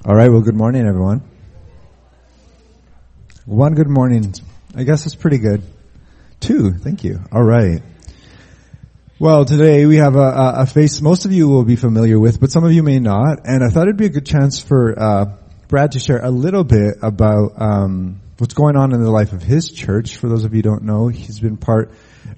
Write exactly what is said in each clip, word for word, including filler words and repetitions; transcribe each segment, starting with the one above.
All right, well, good morning, everyone. One good morning. I guess it's pretty good. Two, thank you. All right. Well, today we have a, a face most of you will be familiar with, but some of you may not. And I thought it'd be a good chance for uh Brad to share a little bit about um what's going on in the life of his church. For those of you who don't know, he's been part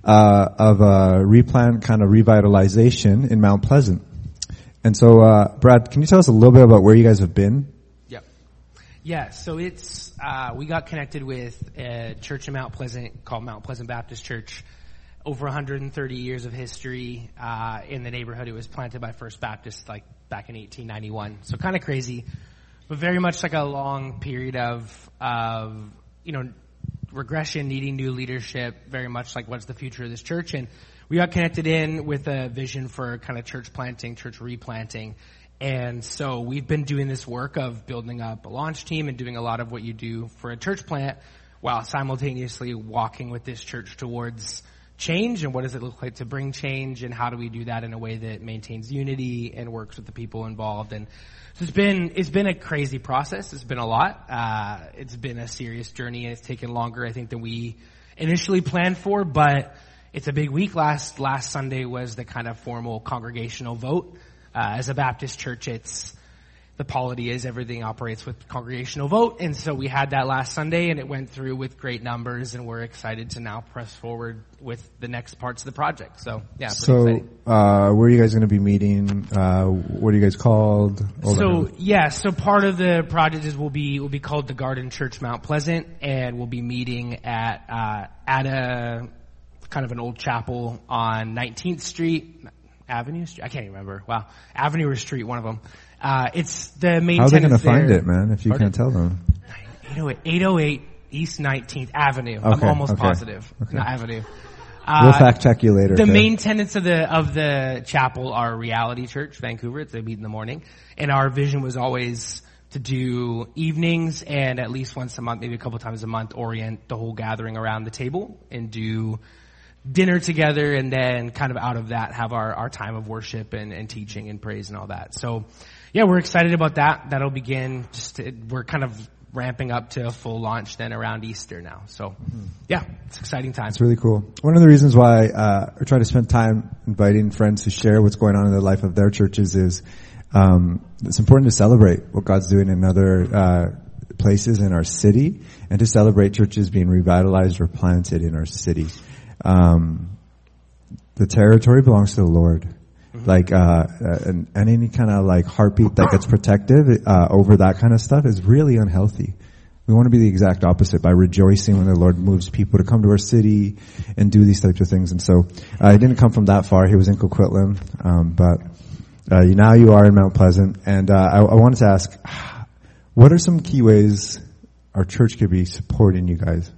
uh of a replant kind of revitalization in Mount Pleasant. And so, uh, Brad, can you tell us a little bit about where you guys have been? Yep. Yeah, so it's, uh, we got connected with a church in Mount Pleasant called Mount Pleasant Baptist Church. Over one hundred thirty years of history, uh, in the neighborhood. It was planted by First Baptist, like, back in eighteen ninety-one. So kind of crazy, but very much like a long period of, of, you know, regression, needing new leadership, very much like what's the future of this church. And we got connected in with a vision for kind of church planting, church replanting. And so we've been doing this work of building up a launch team and doing a lot of what you do for a church plant while simultaneously walking with this church towards change. And what does it look like to bring change? And how do we do that in a way that maintains unity and works with the people involved? And so it's been, it's been a crazy process. It's been a lot. Uh, it's been a serious journey, and it's taken longer, I think, than we initially planned for, but it's a big week. Last, last Sunday was the kind of formal congregational vote. Uh, as a Baptist church, it's, the polity is everything operates with congregational vote. And so we had that last Sunday, and it went through with great numbers, and we're excited to now press forward with the next parts of the project. So, yeah, pretty So, exciting. uh, where are you guys going to be meeting? Uh, what are you guys called? All So, that. yeah, so part of the project is will be, will be called the Garden Church Mount Pleasant, and we'll be meeting at, uh, at a, kind of an old chapel on nineteenth Street, Avenue Street? I can't even remember. Wow. Avenue or Street, one of them. Uh, it's the main How are they going to tenants there. find it, man, if you Pardon? can't tell them? eight oh eight East nineteenth Avenue. Okay, I'm almost okay, positive. okay. Not Avenue. We'll Uh, fact check you later. The okay? main tenets of the of the chapel are Reality Church, Vancouver. They meet in the morning, and our vision was always to do evenings and at least once a month, maybe a couple times a month, orient the whole gathering around the table and do dinner together, and then kind of out of that have our, our time of worship and, and teaching and praise and all that. So, yeah, we're excited about that. That'll begin. Just to, we're kind of ramping up to a full launch then around Easter now. So, yeah, it's an exciting time. It's really cool. One of the reasons why uh, I try to spend time inviting friends to share what's going on in the life of their churches is um, it's important to celebrate what God's doing in other uh, places in our city, and to celebrate churches being revitalized or planted in our city. Um, the territory belongs to the Lord. Mm-hmm. Like, uh, and, and any kind of like heartbeat that gets protective, uh, over that kind of stuff is really unhealthy. We want to be the exact opposite by rejoicing when the Lord moves people to come to our city and do these types of things. And so, uh, he didn't come from that far. He was in Coquitlam. Um, but, uh, now you are in Mount Pleasant. And, uh, I, I wanted to ask, what are some key ways our church could be supporting you guys?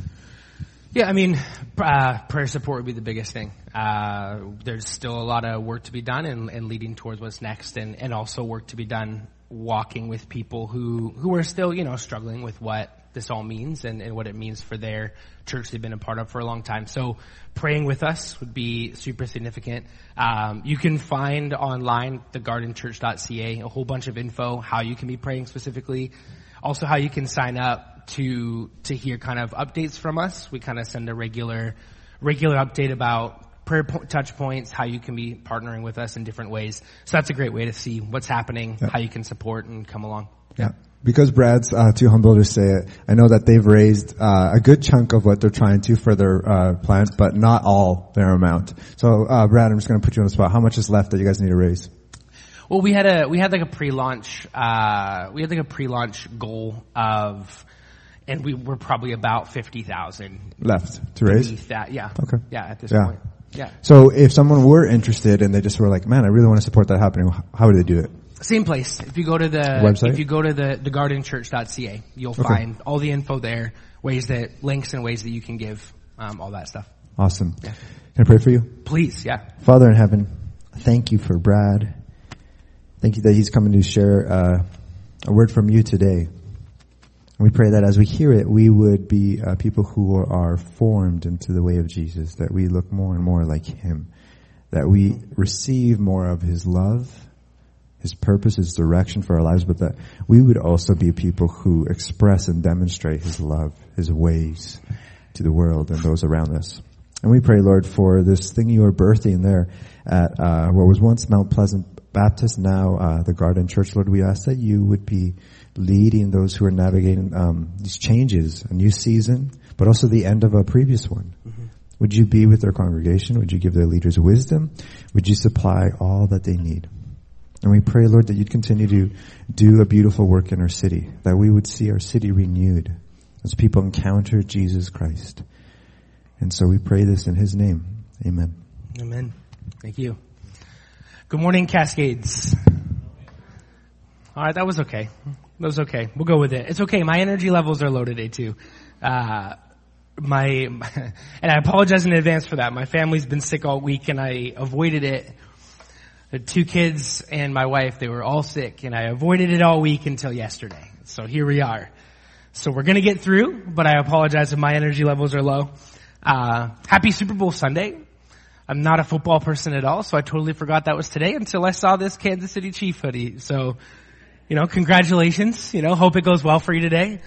Yeah, I mean, uh, prayer support would be the biggest thing. Uh, there's still a lot of work to be done and, and leading towards what's next, and, and also work to be done walking with people who, who are still, you know, struggling with what this all means and, and what it means for their church they've been a part of for a long time. So praying with us would be super significant. Um, you can find online, the garden church dot c a, a whole bunch of info, how you can be praying specifically. Also how you can sign up to to hear kind of updates from us. We kind of send a regular regular update about prayer po- touch points, how you can be partnering with us in different ways. So that's a great way to see what's happening, yeah. How you can support and come along. Yeah. yeah. Because Brad's uh, too humble to say it, I know that they've raised uh, a good chunk of what they're trying to for their uh, plant, but not all their amount. So, uh, Brad, I'm just going to put you on the spot. How much is left that you guys need to raise? Well, we had a we had like a pre-launch uh we had like a pre-launch goal of, and we were probably about fifty thousand left to raise. That, yeah. Okay. Yeah, at this yeah. point. Yeah. So if someone were interested and they just were like, "Man, I really want to support that happening," how would they do it? Same place. If you go to the website, if you go to the the garden church dot c a, you'll okay. find all the info there, ways that links and ways that you can give, um, all that stuff. Awesome. Yeah. Can I pray for you? Please. Yeah. Father in heaven, thank you for Brad. Thank you that he's coming to share uh, a word from you today. And we pray that as we hear it, we would be uh, people who are formed into the way of Jesus, that we look more and more like him, that we receive more of his love, His purpose, His direction for our lives, but that we would also be people who express and demonstrate His love, His ways to the world and those around us. And we pray, Lord, for this thing you are birthing there at uh, what was once Mount Pleasant Baptist, now uh, the Garden Church. Lord, we ask that you would be leading those who are navigating um, these changes, a new season, but also the end of a previous one. Mm-hmm. Would you be with their congregation? Would you give their leaders wisdom? Would you supply all that they need? And we pray, Lord, that you'd continue to do a beautiful work in our city, that we would see our city renewed as people encounter Jesus Christ. And so we pray this in His name. Amen. Amen. Thank you. Good morning, Cascades. All right, that was okay. That was okay. We'll go with it. It's okay. My energy levels are low today too. Uh, my, and I apologize in advance for that. My family's been sick all week and I avoided it. The two kids and my wife, they were all sick and I avoided it all week until yesterday. So here we are. So we're gonna get through, but I apologize if my energy levels are low. Uh, happy Super Bowl Sunday. I'm not a football person at all, so I totally forgot that was today until I saw this Kansas City Chief hoodie. So, you know, congratulations. You know, hope it goes well for you today.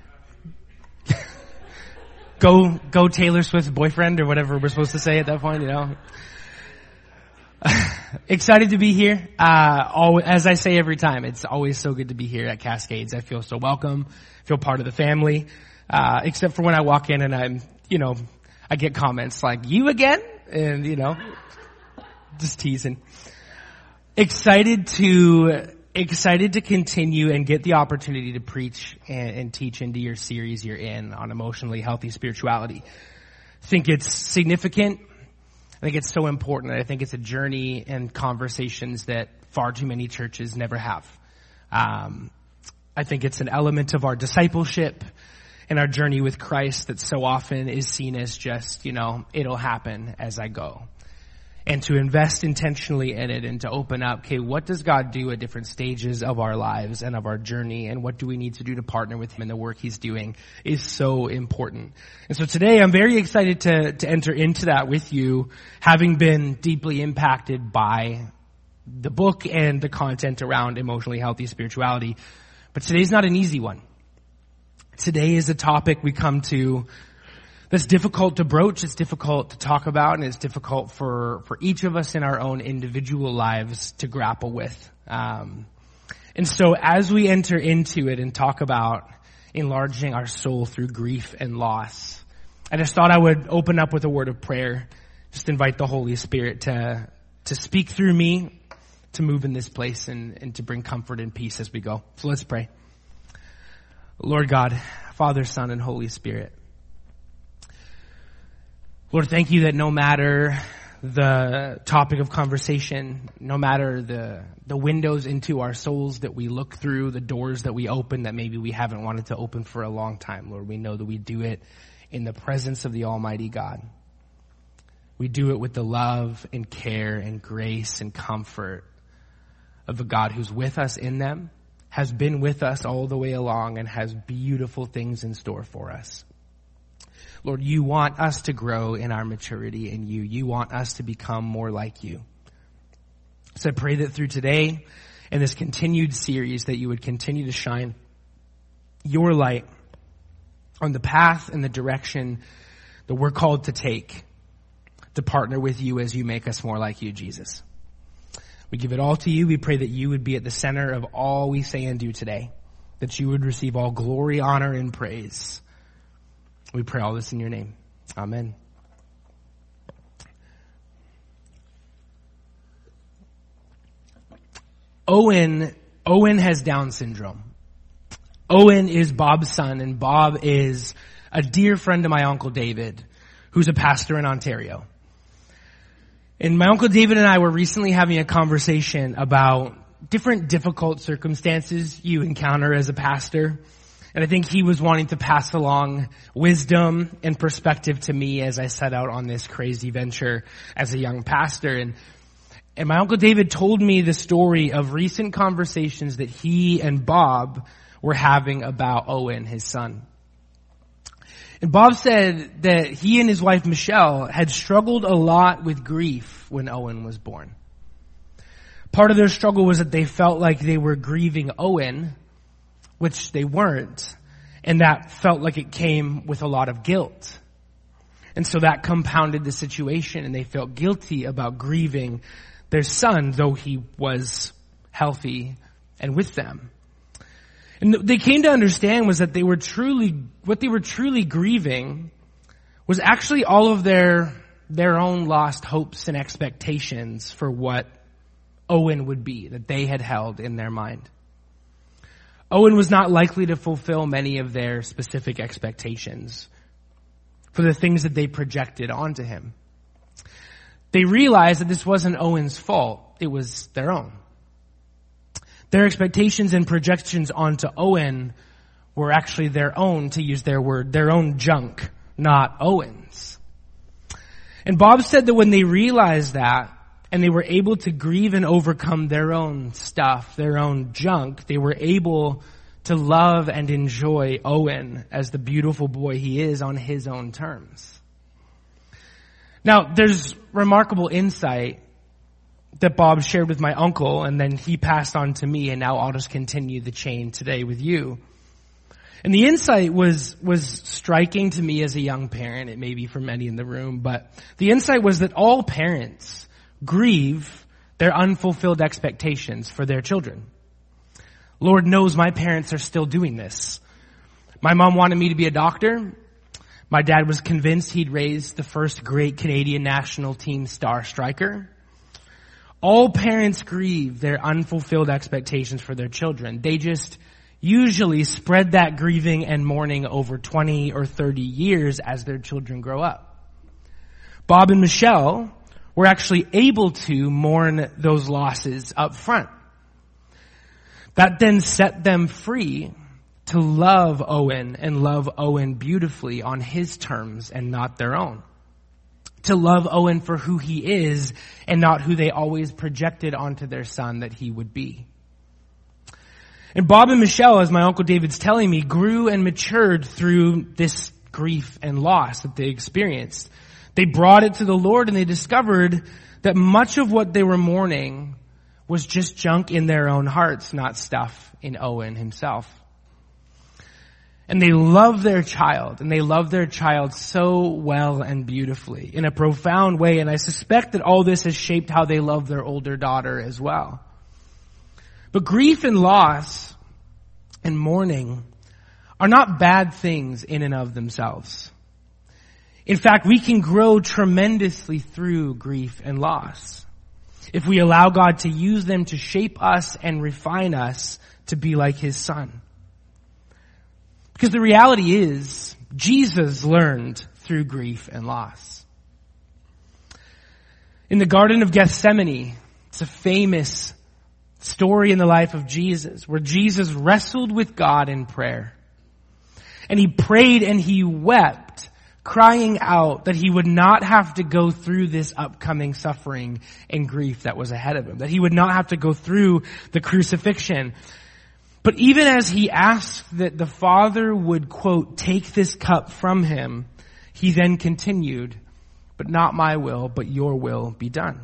go, go Taylor Swift's boyfriend or whatever we're supposed to say at that point, you know. Excited to be here. Uh, always, as I say every time, it's always so good to be here at Cascades. I feel so welcome, feel part of the family, uh, except for when I walk in and I'm, you know, I get comments like, you again? And, you know, just teasing. Excited to, excited to continue and get the opportunity to preach and, and teach into your series you're in on emotionally healthy spirituality. I think it's significant. I think it's so important. I think it's a journey and conversations that far too many churches never have. Um, I think it's an element of our discipleship and our journey with Christ that so often is seen as just, you know, it'll happen as I go. And to invest intentionally in it and to open up, okay, what does God do at different stages of our lives and of our journey, and what do we need to do to partner with Him in the work He's doing is so important. And so today I'm very excited to, to enter into that with you, having been deeply impacted by the book and the content around emotionally healthy spirituality. But today's not an easy one. Today is a topic we come to that's difficult to broach, it's difficult to talk about, and it's difficult for, for each of us in our own individual lives to grapple with. Um, and so as we enter into it and talk about enlarging our soul through grief and loss, I just thought I would open up with a word of prayer, just invite the Holy Spirit to, to speak through me, to move in this place and, and to bring comfort and peace as we go. So let's pray. Lord God, Father, Son, and Holy Spirit, Lord, thank you that no matter the topic of conversation, no matter the the windows into our souls that we look through, the doors that we open that maybe we haven't wanted to open for a long time, Lord, we know that we do it in the presence of the Almighty God. We do it with the love and care and grace and comfort of the God who's with us in them, has been with us all the way along, and has beautiful things in store for us. Lord, you want us to grow in our maturity in you. You want us to become more like you. So I pray that through today and this continued series that you would continue to shine your light on the path and the direction that we're called to take to partner with you as you make us more like you, Jesus. We give it all to you. We pray that you would be at the center of all we say and do today, that you would receive all glory, honor, and praise. We pray all this in your name. Amen. Owen, Owen has Down syndrome. Owen is Bob's son, and Bob is a dear friend of my Uncle David, who's a pastor in Ontario. And my Uncle David and I were recently having a conversation about different difficult circumstances you encounter as a pastor. And I think he was wanting to pass along wisdom and perspective to me as I set out on this crazy venture as a young pastor. And, and my Uncle David told me the story of recent conversations that he and Bob were having about Owen, his son. And Bob said that he and his wife Michelle had struggled a lot with grief when Owen was born. Part of their struggle was that they felt like they were grieving Owen, which they weren't, and that felt like it came with a lot of guilt. And so that compounded the situation, and they felt guilty about grieving their son, though he was healthy and with them. And they came to understand was that they were truly, what they were truly grieving was actually all of their, their own lost hopes and expectations for what Owen would be, that they had held in their mind. Owen was not likely to fulfill many of their specific expectations for the things that they projected onto him. They realized that this wasn't Owen's fault, it was their own. Their expectations and projections onto Owen were actually their own, to use their word, their own junk, not Owen's. And Bob said that when they realized that, and they were able to grieve and overcome their own stuff, their own junk, they were able to love and enjoy Owen as the beautiful boy he is on his own terms. Now, there's remarkable insight that Bob shared with my uncle, and then he passed on to me, and now I'll just continue the chain today with you. And the insight was, was striking to me as a young parent. It may be for many in the room, but the insight was that all parents grieve their unfulfilled expectations for their children. Lord knows my parents are still doing this. My mom wanted me to be a doctor. My dad was convinced he'd raise the first great Canadian national team star striker. All parents grieve their unfulfilled expectations for their children. They just usually spread that grieving and mourning over twenty or thirty years as their children grow up. Bob and Michelle were actually able to mourn those losses up front. That then set them free to love Owen and love Owen beautifully on his terms and not their own. To love Owen for who he is and not who they always projected onto their son that he would be. And Bob and Michelle, as my Uncle David's telling me, grew and matured through this grief and loss that they experienced. They brought it to the Lord, and they discovered that much of what they were mourning was just junk in their own hearts, not stuff in Owen himself. And they love their child, and they love their child so well and beautifully in a profound way. And I suspect that all this has shaped how they love their older daughter as well. But grief and loss and mourning are not bad things in and of themselves. In fact, we can grow tremendously through grief and loss if we allow God to use them to shape us and refine us to be like His Son. Because the reality is, Jesus learned through grief and loss. In the Garden of Gethsemane, it's a famous story in the life of Jesus, where Jesus wrestled with God in prayer. And He prayed and He wept, crying out that He would not have to go through this upcoming suffering and grief that was ahead of Him, that He would not have to go through the crucifixion. But even as He asked that the Father would, quote, take this cup from Him, He then continued, but not my will, but your will be done.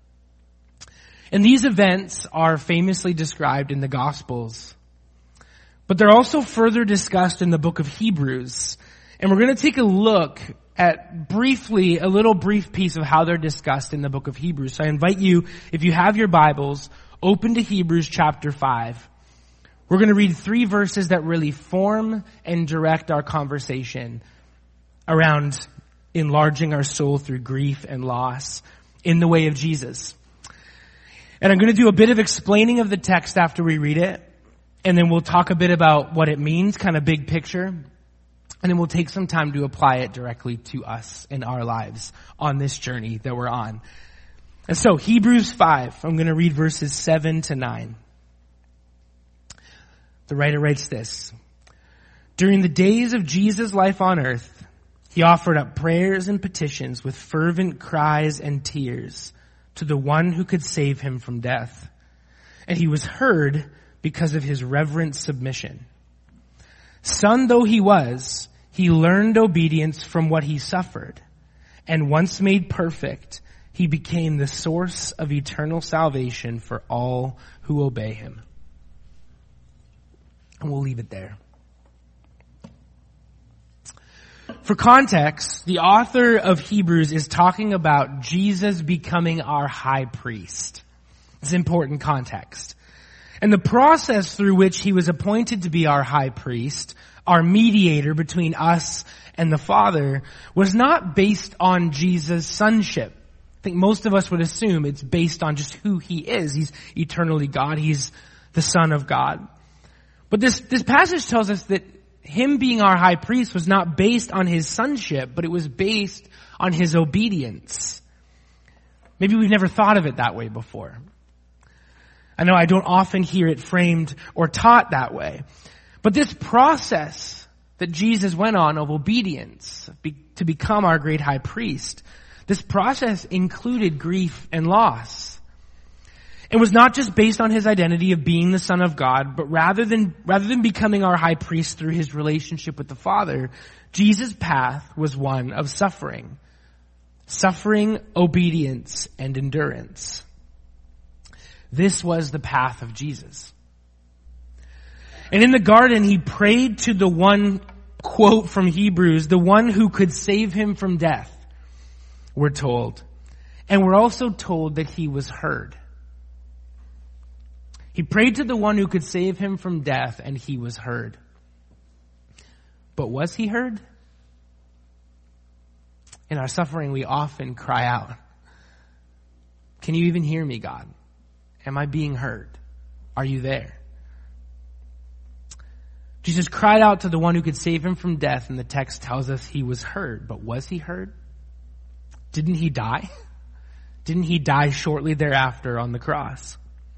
And these events are famously described in the Gospels, but they're also further discussed in the book of Hebrews. And we're going to take a look at briefly, a little brief piece of how they're discussed in the book of Hebrews. So I invite you, if you have your Bibles, open to Hebrews chapter five. We're going to read three verses that really form and direct our conversation around enlarging our soul through grief and loss in the way of Jesus. And I'm going to do a bit of explaining of the text after we read it, and then we'll talk a bit about what it means, kind of big picture, and then we'll take some time to apply it directly to us in our lives on this journey that we're on. And so, Hebrews five, I'm going to read verses seven to nine. The writer writes this: during the days of Jesus' life on earth, He offered up prayers and petitions with fervent cries and tears to the one who could save Him from death. And He was heard because of His reverent submission. Son though He was, He learned obedience from what He suffered. And once made perfect, he became the source of eternal salvation for all who obey him. And we'll leave it there. For context, the author of Hebrews is talking about Jesus becoming our high priest. It's important context. And the process through which he was appointed to be our high priest, our mediator between us and the Father, was not based on Jesus' sonship. I think most of us would assume it's based on just who he is. He's eternally God. He's the Son of God. But this, this passage tells us that him being our high priest was not based on his sonship, but it was based on his obedience. Maybe we've never thought of it that way before. I know I don't often hear it framed or taught that way. But this process that Jesus went on of obedience be, to become our great high priest, this process included grief and loss. It was not just based on his identity of being the Son of God, but rather than, rather than becoming our high priest through his relationship with the Father, Jesus' path was one of suffering. Suffering, obedience, and endurance. This was the path of Jesus. And in the garden, he prayed to the one, quote from Hebrews, the one who could save him from death, we're told. And we're also told that he was heard. He prayed to the one who could save him from death, and he was heard. But was he heard? In our suffering, we often cry out, "Can you even hear me, God? Am I being heard? Are you there?" Jesus cried out to the one who could save him from death, and the text tells us he was heard. But was he heard? Didn't he die? Didn't he die shortly thereafter on the cross?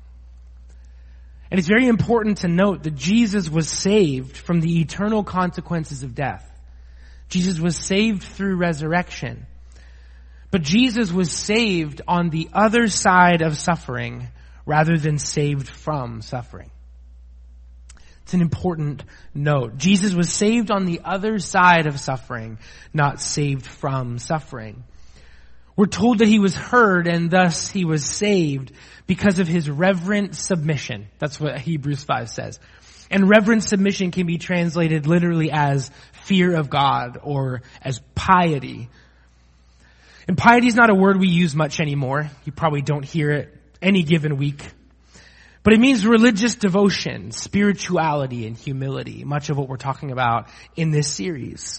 And it's very important to note that Jesus was saved from the eternal consequences of death. Jesus was saved through resurrection. But Jesus was saved on the other side of suffering rather than saved from suffering. It's an important note. Jesus was saved on the other side of suffering, not saved from suffering. We're told that he was heard and thus he was saved because of his reverent submission. That's what Hebrews five says. And reverent submission can be translated literally as fear of God or as piety. And piety is not a word we use much anymore. You probably don't hear it any given week. But it means religious devotion, spirituality, and humility. Much of what we're talking about in this series.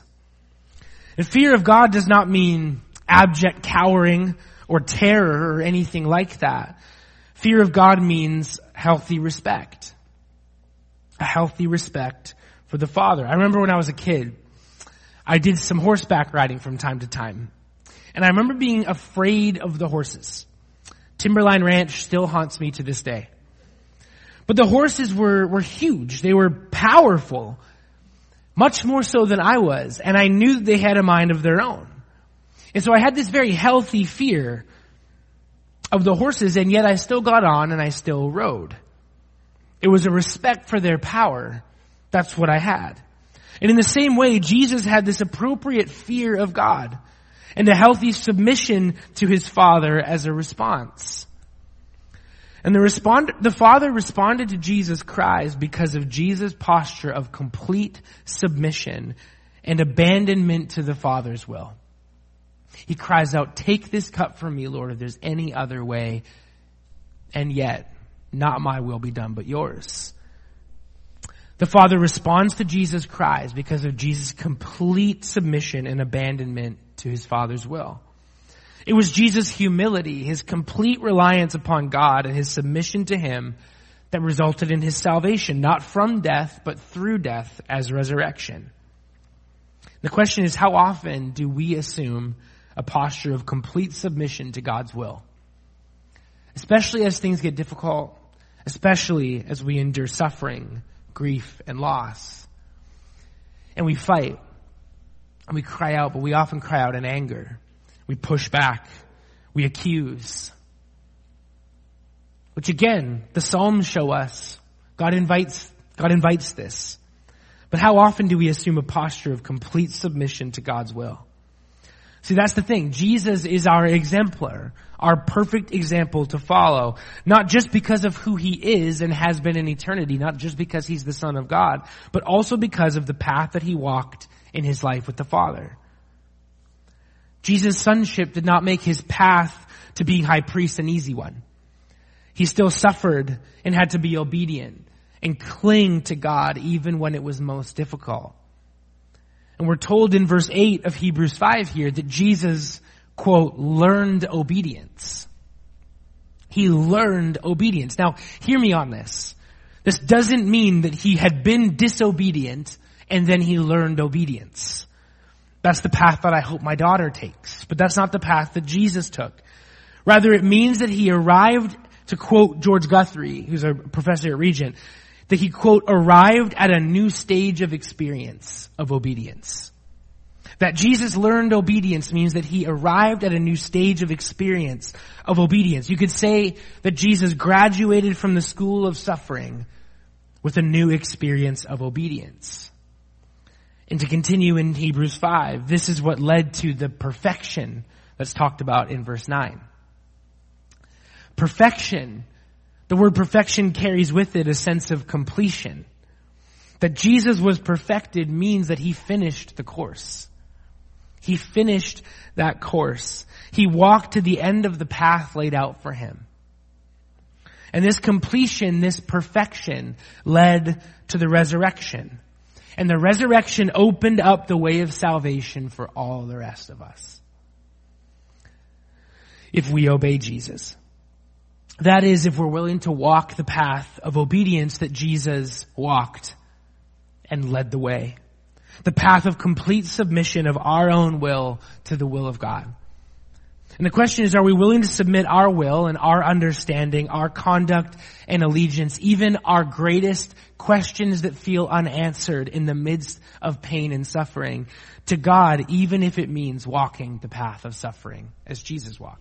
And fear of God does not mean abject cowering or terror or anything like that. Fear of God means healthy respect. A healthy respect for the Father. I remember when I was a kid, I did some horseback riding from time to time. And I remember being afraid of the horses. Timberline Ranch still haunts me to this day. But the horses were, were huge. They were powerful. Much more so than I was. And I knew they had a mind of their own. And so I had this very healthy fear of the horses, and yet I still got on and I still rode. It was a respect for their power. That's what I had. And in the same way, Jesus had this appropriate fear of God and a healthy submission to his Father as a response. And the respond, the Father responded to Jesus' cries because of Jesus' posture of complete submission and abandonment to the Father's will. He cries out, "Take this cup from me, Lord, if there's any other way. And yet, not my will be done, but yours." The Father responds to Jesus' cries because of Jesus' complete submission and abandonment to his Father's will. It was Jesus' humility, his complete reliance upon God and his submission to him that resulted in his salvation, not from death, but through death as resurrection. The question is, how often do we assume a posture of complete submission to God's will? Especially as things get difficult, especially as we endure suffering, grief, and loss. And we fight, and we cry out, but we often cry out in anger. We push back, we accuse. Which again, the Psalms show us, God invites, God invites this. But how often do we assume a posture of complete submission to God's will? See, that's the thing. Jesus is our exemplar, our perfect example to follow, not just because of who he is and has been in eternity, not just because he's the Son of God, but also because of the path that he walked in his life with the Father. Jesus' sonship did not make his path to being high priest an easy one. He still suffered and had to be obedient and cling to God even when it was most difficult. And we're told in verse eight of Hebrews five here that Jesus, quote, learned obedience. He learned obedience. Now, hear me on this. This doesn't mean that he had been disobedient and then he learned obedience. That's the path that I hope my daughter takes. But that's not the path that Jesus took. Rather, it means that he arrived, to quote George Guthrie, who's a professor at Regent, that he, quote, arrived at a new stage of experience of obedience. That Jesus learned obedience means that he arrived at a new stage of experience of obedience. You could say that Jesus graduated from the school of suffering with a new experience of obedience. And to continue in Hebrews five, this is what led to the perfection that's talked about in verse nine. Perfection. The word perfection carries with it a sense of completion. That Jesus was perfected means that he finished the course. He finished that course. He walked to the end of the path laid out for him. And this completion, this perfection, led to the resurrection. And the resurrection opened up the way of salvation for all the rest of us, if we obey Jesus. That is, if we're willing to walk the path of obedience that Jesus walked and led the way. The path of complete submission of our own will to the will of God. And the question is, are we willing to submit our will and our understanding, our conduct and allegiance, even our greatest questions that feel unanswered in the midst of pain and suffering, to God, even if it means walking the path of suffering as Jesus walked?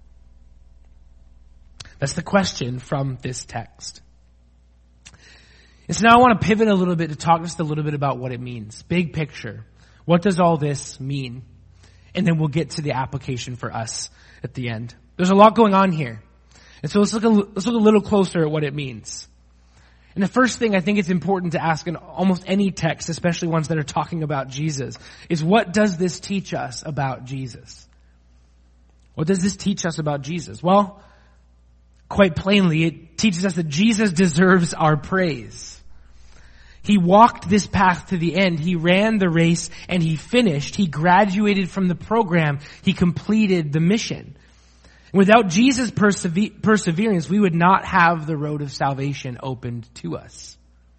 That's the question from this text. And so now I want to pivot a little bit to talk just a little bit about what it means. Big picture. What does all this mean? And then we'll get to the application for us at the end. There's a lot going on here. And so let's look a, let's look a little closer at what it means. And the first thing I think it's important to ask in almost any text, especially ones that are talking about Jesus, is what does this teach us about Jesus? What does this teach us about Jesus? Well, quite plainly, it teaches us that Jesus deserves our praise. He walked this path to the end. He ran the race and he finished. He graduated from the program. He completed the mission. Without Jesus' persever- perseverance, we would not have the road of salvation opened to us.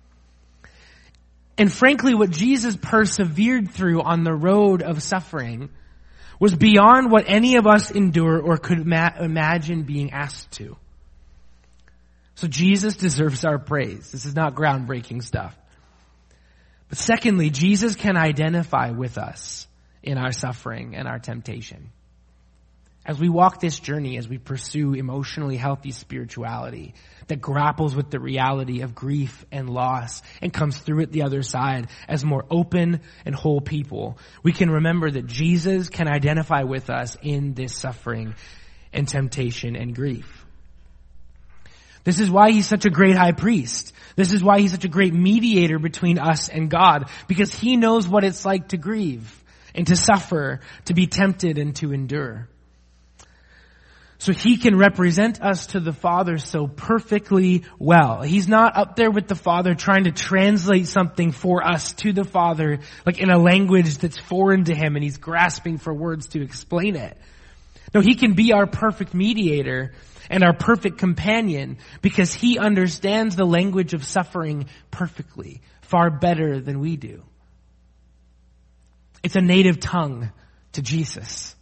And frankly, what Jesus persevered through on the road of suffering was beyond what any of us endure or could ma- imagine being asked to. So Jesus deserves our praise. This is not groundbreaking stuff. But secondly, Jesus can identify with us in our suffering and our temptation. As we walk this journey, as we pursue emotionally healthy spirituality that grapples with the reality of grief and loss and comes through it the other side as more open and whole people, we can remember that Jesus can identify with us in this suffering and temptation and grief. This is why he's such a great high priest. This is why he's such a great mediator between us and God, because he knows what it's like to grieve and to suffer, to be tempted and to endure. So he can represent us to the Father so perfectly well. He's not up there with the Father trying to translate something for us to the Father, like in a language that's foreign to him, and he's grasping for words to explain it. No, he can be our perfect mediator and our perfect companion because he understands the language of suffering perfectly, far better than we do. It's a native tongue to Jesus.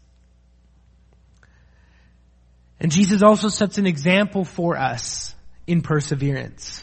And Jesus also sets an example for us in perseverance.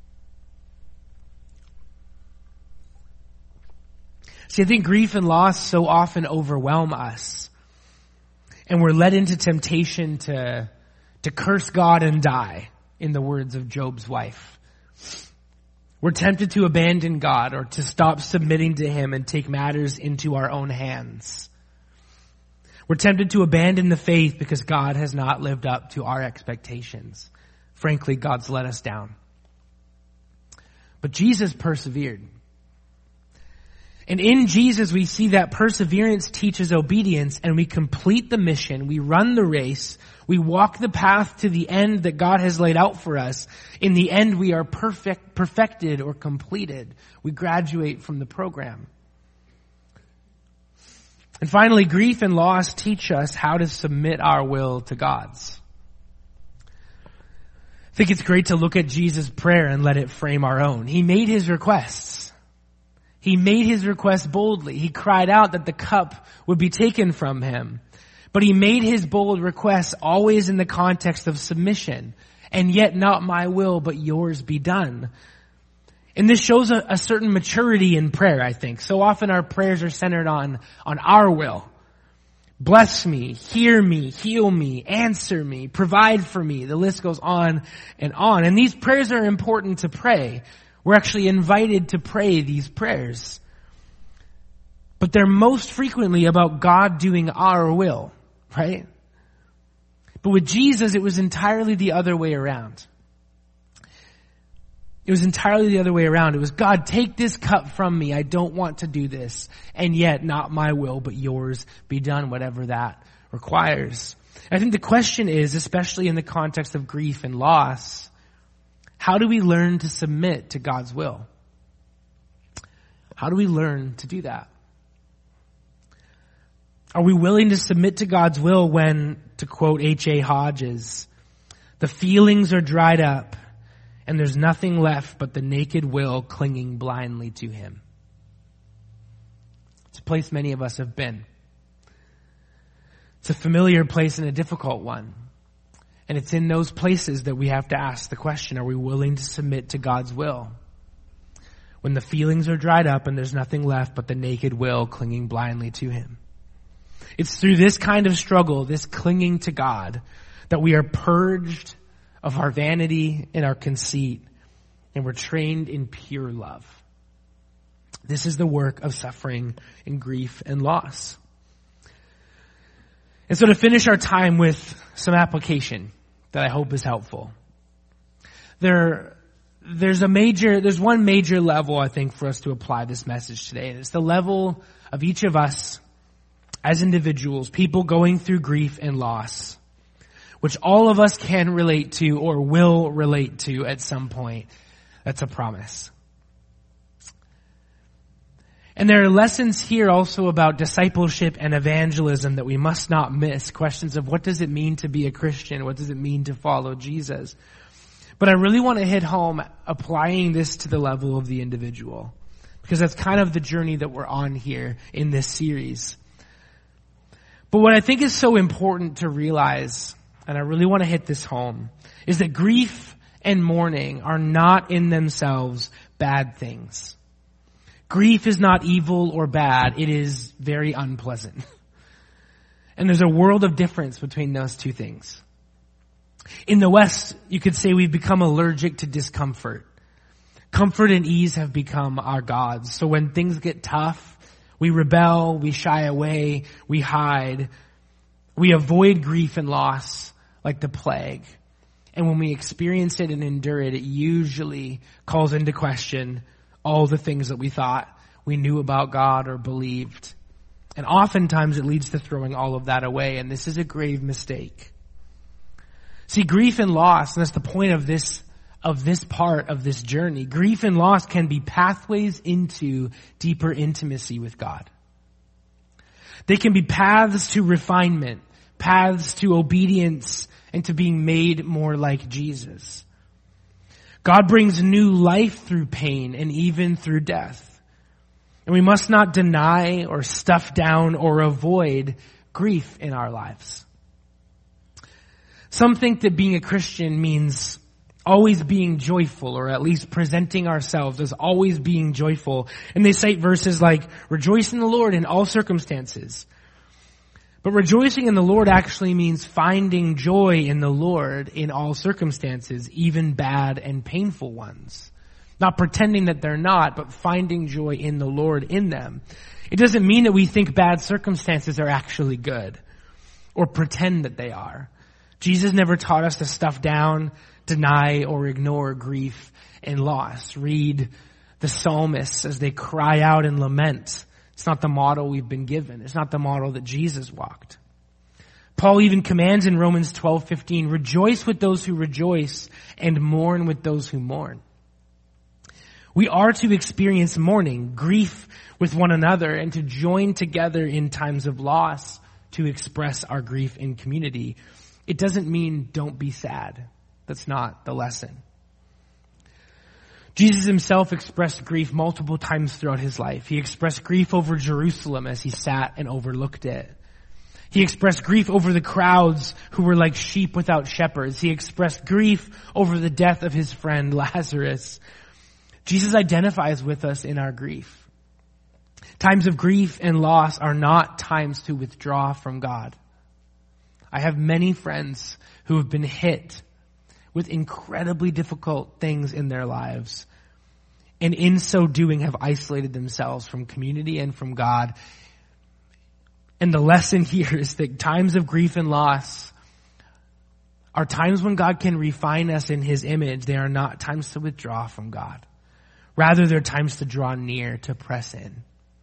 See, I think grief and loss so often overwhelm us. And we're led into temptation to, to curse God and die, in the words of Job's wife. We're tempted to abandon God or to stop submitting to him and take matters into our own hands. We're tempted to abandon the faith because God has not lived up to our expectations. Frankly, God's let us down. But Jesus persevered. And in Jesus, we see that perseverance teaches obedience, and we complete the mission, we run the race, we walk the path to the end that God has laid out for us. In the end, we are perfect, perfected or completed. We graduate from the program. And finally, grief and loss teach us how to submit our will to God's. I think it's great to look at Jesus' prayer and let it frame our own. He made his requests. He made his request boldly. He cried out that the cup would be taken from him. But he made his bold requests always in the context of submission. And yet not my will, but yours be done. And this shows a, a certain maturity in prayer, I think. So often our prayers are centered on, on our will. Bless me, hear me, heal me, answer me, provide for me. The list goes on and on. And these prayers are important to pray. We're actually invited to pray these prayers. But they're most frequently about God doing our will, right? But with Jesus, it was entirely the other way around. It was entirely the other way around. It was, God, take this cup from me. I don't want to do this. And yet, not my will, but yours be done, whatever that requires. I think the question is, especially in the context of grief and loss, how do we learn to submit to God's will? How do we learn to do that? Are we willing to submit to God's will when, to quote H A Hodges, the feelings are dried up and there's nothing left but the naked will clinging blindly to him? It's a place many of us have been. It's a familiar place and a difficult one. And it's in those places that we have to ask the question, are we willing to submit to God's will? When the feelings are dried up and there's nothing left but the naked will clinging blindly to him. It's through this kind of struggle, this clinging to God, that we are purged of our vanity and our conceit, and we're trained in pure love. This is the work of suffering and grief and loss. And so to finish our time with some application that I hope is helpful. There, there's a major, there's one major level I think for us to apply this message today. And it's the level of each of us as individuals, people going through grief and loss, which all of us can relate to or will relate to at some point. That's a promise. And there are lessons here also about discipleship and evangelism that we must not miss. Questions of what does it mean to be a Christian? What does it mean to follow Jesus? But I really want to hit home applying this to the level of the individual, because that's kind of the journey that we're on here in this series. But what I think is so important to realize, and I really want to hit this home, is that grief and mourning are not in themselves bad things. Grief is not evil or bad. It is very unpleasant. And there's a world of difference between those two things. In the West, you could say we've become allergic to discomfort. Comfort and ease have become our gods. So when things get tough, we rebel, we shy away, we hide. We avoid grief and loss like the plague. And when we experience it and endure it, it usually calls into question all the things that we thought we knew about God or believed. And oftentimes it leads to throwing all of that away, and this is a grave mistake. See, grief and loss, and that's the point of this, of this part of this journey. Grief and loss can be pathways into deeper intimacy with God. They can be paths to refinement, paths to obedience, and to being made more like Jesus. God brings new life through pain and even through death. And we must not deny or stuff down or avoid grief in our lives. Some think that being a Christian means always being joyful, or at least presenting ourselves as always being joyful. And they cite verses like, rejoice in the Lord in all circumstances. But rejoicing in the Lord actually means finding joy in the Lord in all circumstances, even bad and painful ones. Not pretending that they're not, but finding joy in the Lord in them. It doesn't mean that we think bad circumstances are actually good, or pretend that they are. Jesus never taught us to stuff down, deny, or ignore grief and loss. Read the psalmists as they cry out and lament. It's not the model we've been given. It's not the model that Jesus walked. Paul even commands in Romans twelve fifteen, rejoice with those who rejoice and mourn with those who mourn. We are to experience mourning, grief with one another, and to join together in times of loss to express our grief in community. It doesn't mean don't be sad. That's not the lesson. Jesus himself expressed grief multiple times throughout his life. He expressed grief over Jerusalem as he sat and overlooked it. He expressed grief over the crowds who were like sheep without shepherds. He expressed grief over the death of his friend Lazarus. Jesus identifies with us in our grief. Times of grief and loss are not times to withdraw from God. I have many friends who have been hit with incredibly difficult things in their lives, and in so doing have isolated themselves from community and from God. And the lesson here is that times of grief and loss are times when God can refine us in his image. They are not times to withdraw from God. Rather, they're times to draw near, to press in.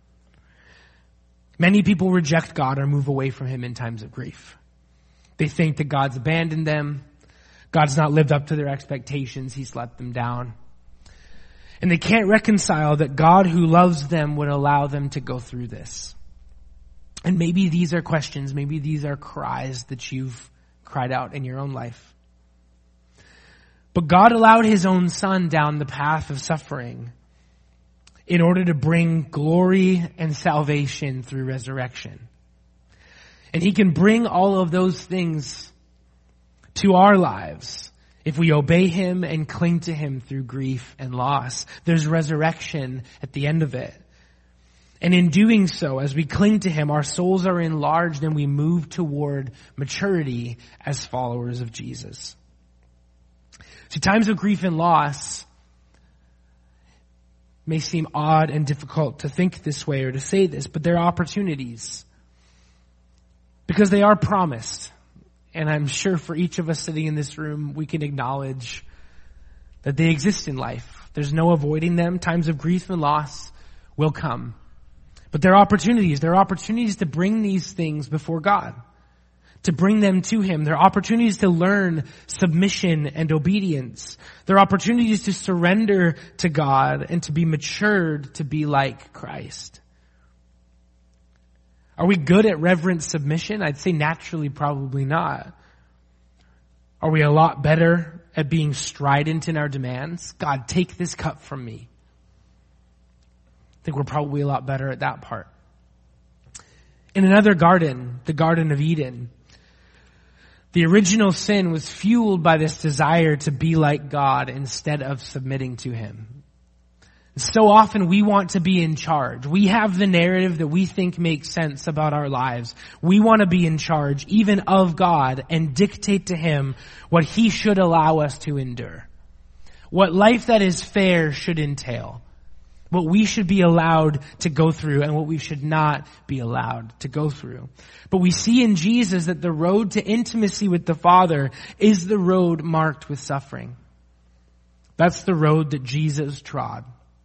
Many people reject God or move away from him in times of grief. They think that God's abandoned them. God's not lived up to their expectations. He's let them down. And they can't reconcile that God who loves them would allow them to go through this. And maybe these are questions, maybe these are cries that you've cried out in your own life. But God allowed his own son down the path of suffering in order to bring glory and salvation through resurrection. And he can bring all of those things to our lives if we obey him and cling to him through grief and loss. There's resurrection at the end of it. And in doing so, as we cling to him, our souls are enlarged and we move toward maturity as followers of Jesus. So times of grief and loss may seem odd and difficult to think this way or to say this, but they're opportunities. Because they are promised. And I'm sure for each of us sitting in this room, we can acknowledge that they exist in life. There's no avoiding them. Times of grief and loss will come. But they're opportunities. They're opportunities to bring these things before God, to bring them to him. They're opportunities to learn submission and obedience. They're opportunities to surrender to God and to be matured to be like Christ. Are we good at reverent submission? I'd say naturally, probably not. Are we a lot better at being strident in our demands? God, take this cup from me. I think we're probably a lot better at that part. In another garden, the Garden of Eden, the original sin was fueled by this desire to be like God instead of submitting to him. So often we want to be in charge. We have the narrative that we think makes sense about our lives. We want to be in charge even of God and dictate to him what he should allow us to endure. What life that is fair should entail. What we should be allowed to go through and what we should not be allowed to go through. But we see in Jesus that the road to intimacy with the Father is the road marked with suffering. That's the road that Jesus trod.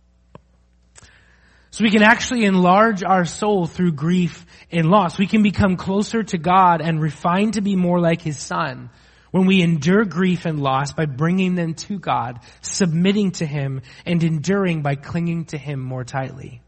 So we can actually enlarge our soul through grief and loss. We can become closer to God and refine to be more like his Son when we endure grief and loss by bringing them to God, submitting to him, and enduring by clinging to him more tightly.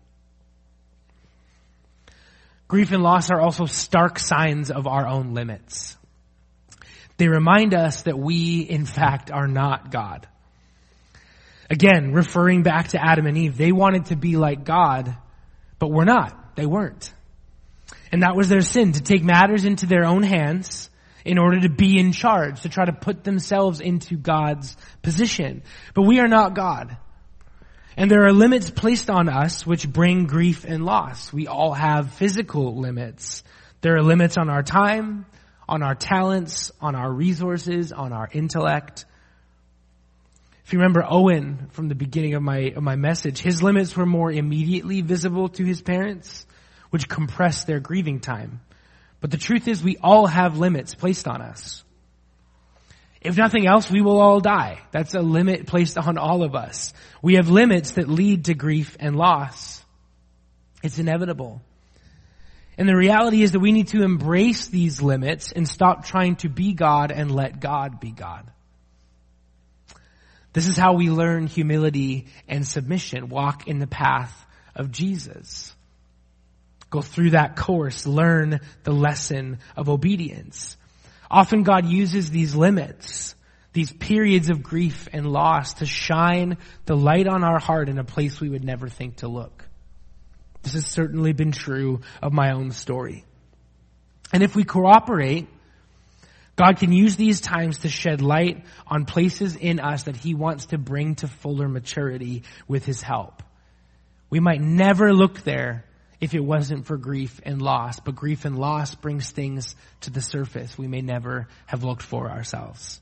Grief and loss are also stark signs of our own limits. They remind us that we, in fact, are not God. Again, referring back to Adam and Eve, they wanted to be like God, but we're not. They weren't. And that was their sin, to take matters into their own hands in order to be in charge, to try to put themselves into God's position. But we are not God. And there are limits placed on us which bring grief and loss. We all have physical limits. There are limits on our time, on our talents, on our resources, on our intellect. If you remember Owen from the beginning of my of my message, his limits were more immediately visible to his parents, which compressed their grieving time. But the truth is we all have limits placed on us. If nothing else, we will all die. That's a limit placed on all of us. We have limits that lead to grief and loss. It's inevitable. And the reality is that we need to embrace these limits and stop trying to be God and let God be God. This is how we learn humility and submission, walk in the path of Jesus. Go through that course, learn the lesson of obedience. Often God uses these limits, these periods of grief and loss to shine the light on our heart in a place we would never think to look. This has certainly been true of my own story. And if we cooperate, God can use these times to shed light on places in us that He wants to bring to fuller maturity with His help. We might never look there if it wasn't for grief and loss, but grief and loss brings things to the surface we may never have looked for ourselves.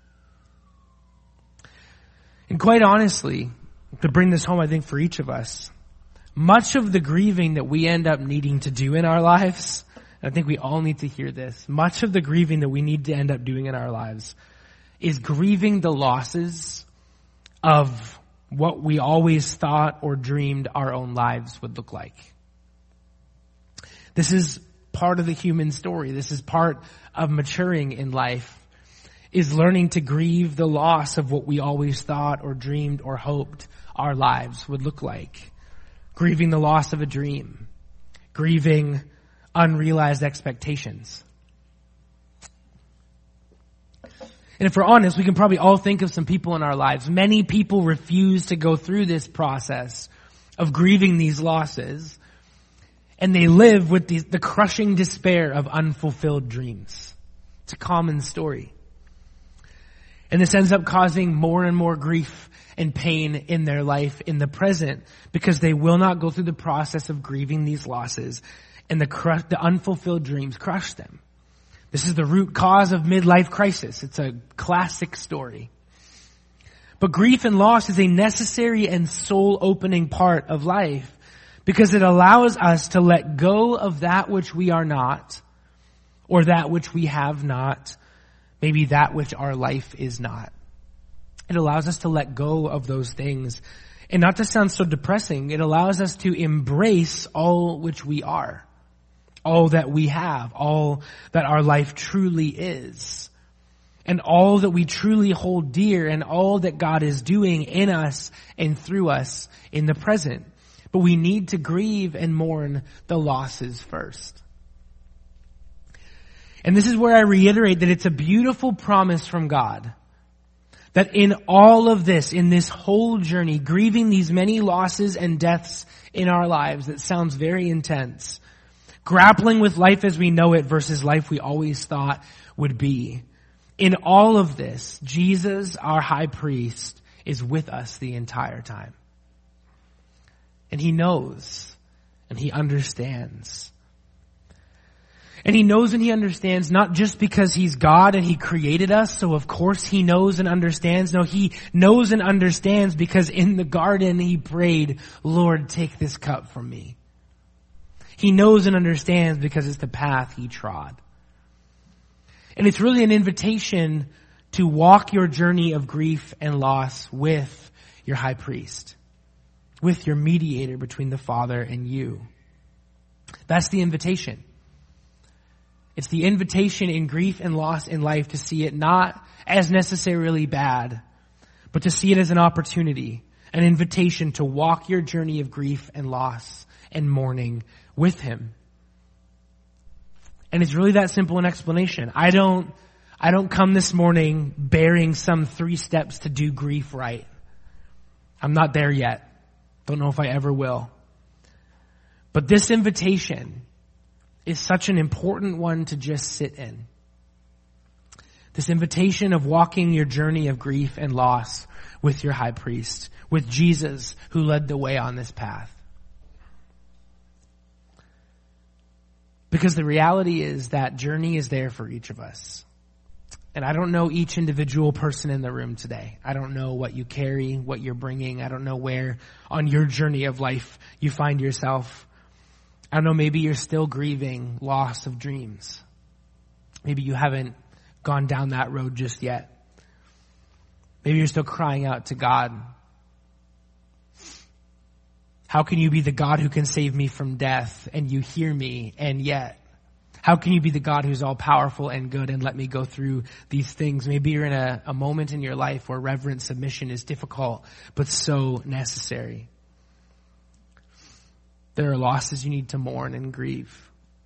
And quite honestly, to bring this home, I think for each of us, much of the grieving that we end up needing to do in our lives, and I think we all need to hear this, much of the grieving that we need to end up doing in our lives is grieving the losses of what we always thought or dreamed our own lives would look like. This is part of the human story. This is part of maturing in life, is learning to grieve the loss of what we always thought or dreamed or hoped our lives would look like. Grieving the loss of a dream. Grieving unrealized expectations. And if we're honest, we can probably all think of some people in our lives. Many people refuse to go through this process of grieving these losses. And they live with the, the crushing despair of unfulfilled dreams. It's a common story. And this ends up causing more and more grief and pain in their life in the present because they will not go through the process of grieving these losses, and the crush, the unfulfilled dreams crush them. This is the root cause of midlife crisis. It's a classic story. But grief and loss is a necessary and soul-opening part of life because it allows us to let go of that which we are not, or that which we have not, maybe that which our life is not. It allows us to let go of those things. And not to sound so depressing, it allows us to embrace all which we are, all that we have, all that our life truly is, and all that we truly hold dear, and all that God is doing in us and through us in the present. But we need to grieve and mourn the losses first. And this is where I reiterate that it's a beautiful promise from God that in all of this, in this whole journey, grieving these many losses and deaths in our lives that sounds very intense, grappling with life as we know it versus life we always thought would be. In all of this, Jesus, our high priest, is with us the entire time. And He knows, and He understands. And He knows and He understands not just because He's God and He created us, so of course He knows and understands. No, He knows and understands because in the garden He prayed, Lord, take this cup from me. He knows and understands because it's the path He trod. And it's really an invitation to walk your journey of grief and loss with your high priest, with your mediator between the Father and you. That's the invitation. It's the invitation in grief and loss in life to see it not as necessarily bad, but to see it as an opportunity, an invitation to walk your journey of grief and loss and mourning with Him. And it's really that simple an explanation. I don't, I don't come this morning bearing some three steps to do grief right. I'm not there yet. Don't know if I ever will. But this invitation is such an important one to just sit in. This invitation of walking your journey of grief and loss with your high priest, with Jesus who led the way on this path. Because the reality is that journey is there for each of us. And I don't know each individual person in the room today. I don't know what you carry, what you're bringing. I don't know where on your journey of life you find yourself. I don't know, maybe you're still grieving loss of dreams. Maybe you haven't gone down that road just yet. Maybe you're still crying out to God. How can you be the God who can save me from death and you hear me and yet? How can you be the God who's all powerful and good and let me go through these things? Maybe you're in a, a moment in your life where reverent submission is difficult but so necessary. There are losses you need to mourn and grieve.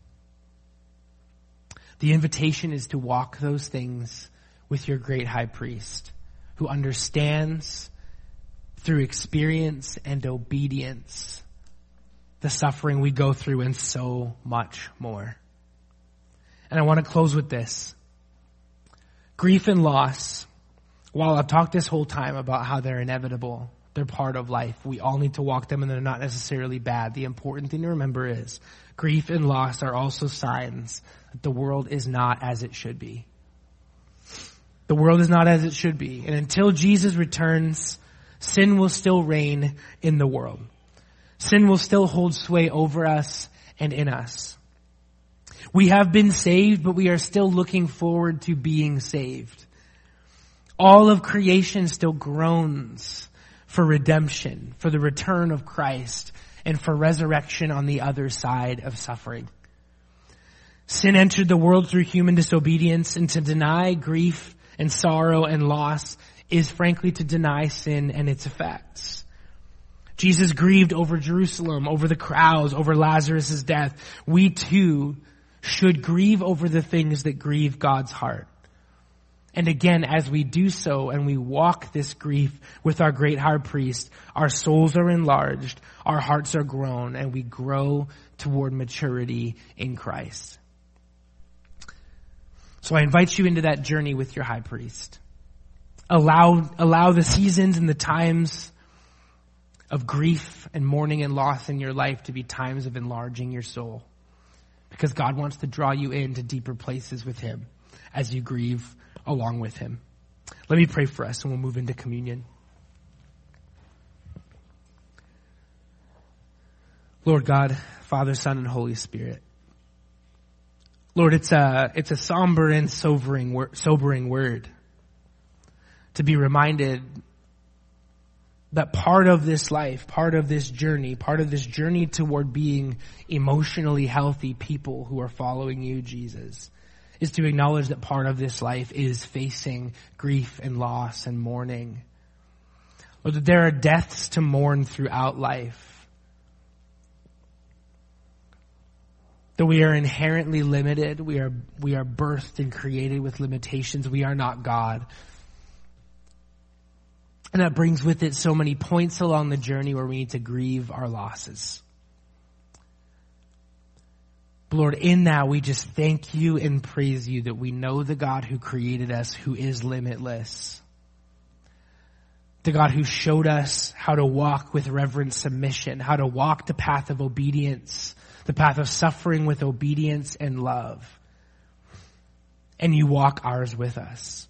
The invitation is to walk those things with your great high priest who understands through experience and obedience the suffering we go through and so much more. And I want to close with this. Grief and loss, while I've talked this whole time about how they're inevitable, they're part of life. We all need to walk them and they're not necessarily bad. The important thing to remember is grief and loss are also signs that the world is not as it should be. The world is not as it should be. And until Jesus returns, sin will still reign in the world. Sin will still hold sway over us and in us. We have been saved, but we are still looking forward to being saved. All of creation still groans for redemption, for the return of Christ, and for resurrection on the other side of suffering. Sin entered the world through human disobedience, and to deny grief and sorrow and loss is frankly to deny sin and its effects. Jesus grieved over Jerusalem, over the crowds, over Lazarus' death. We too should grieve over the things that grieve God's heart. And again, as we do so and we walk this grief with our great high priest, our souls are enlarged, our hearts are grown, and we grow toward maturity in Christ. So I invite you into that journey with your high priest. Allow, allow the seasons and the times of grief and mourning and loss in your life to be times of enlarging your soul. Because God wants to draw you into deeper places with Him as you grieve along with Him. Let me pray for us and we'll move into communion. Lord God, Father, Son, and Holy Spirit. Lord, it's a, it's a somber and sobering, sobering word to be reminded that part of this life, part of this journey, part of this journey toward being emotionally healthy people who are following you, Jesus, is to acknowledge that part of this life is facing grief and loss and mourning. Lord, that there are deaths to mourn throughout life. That we are inherently limited. We are, we are birthed and created with limitations. We are not God. And that brings with it so many points along the journey where we need to grieve our losses. But Lord, in that we just thank you and praise you that we know the God who created us, who is limitless. The God who showed us how to walk with reverent submission, how to walk the path of obedience, the path of suffering with obedience and love. And you walk ours with us.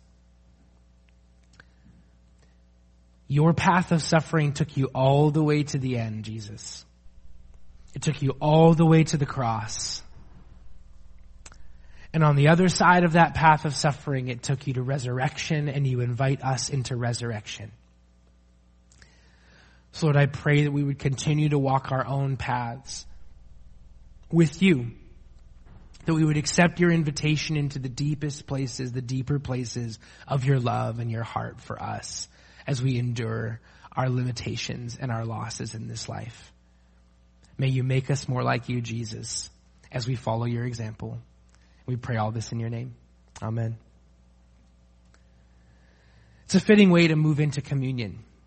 Your path of suffering took you all the way to the end, Jesus. It took you all the way to the cross. And on the other side of that path of suffering, it took you to resurrection, and you invite us into resurrection. So Lord, I pray that we would continue to walk our own paths with you. That we would accept your invitation into the deepest places, the deeper places of your love and your heart for us, as we endure our limitations and our losses in this life. May you make us more like you, Jesus, as we follow your example. We pray all this in your name. Amen. It's a fitting way to move into communion.